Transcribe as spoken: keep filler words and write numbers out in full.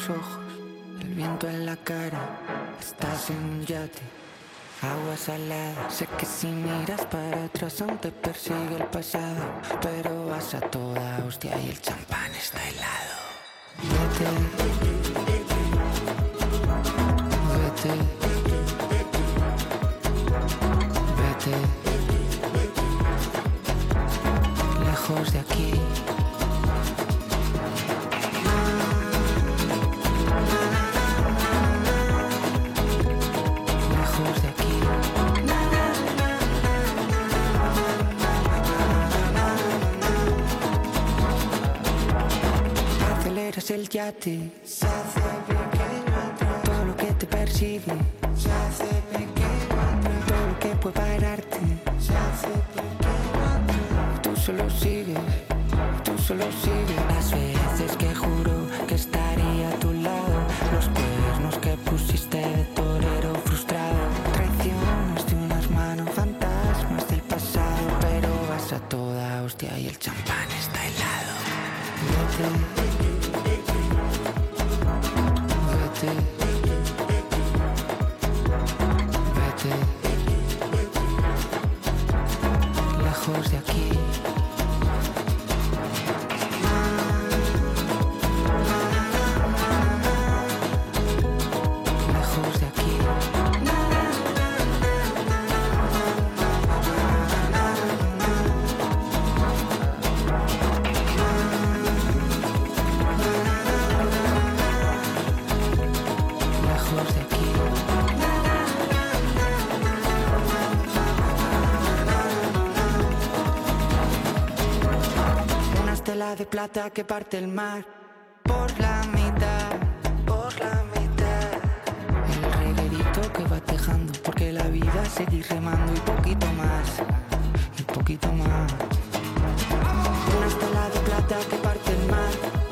los ojos, el viento en la cara. Estás en un yate, agua salada. Sé que si miras para atrás aún te persigue el pasado, pero vas a toda hostia y el champán está helado. Vete, vete, vete, lejos de aquí. Lejos de aquí. Aceleras el yate, se hace pequeño atrás. Todo lo que te persigue se hace pequeño atrás. Todo lo que puede pararte se hace pequeño atrás. Tú solo sigues, tú solo sigues. Las veces que juro que estaría a tu lado, los cuernos que pusiste de torero frustrado, traiciones de unas manos, fantasmas del pasado, pero vas a toda hostia y el champán está helado. Vete, vete, vete, lejos de aquí. Lejos de aquí. Lejos de aquí. Una estela de plata que parte el mar por la mitad, por la mitad. El reguerito que va tejando, porque la vida seguir remando y poquito más, y poquito más. Una estela de plata que parte el mar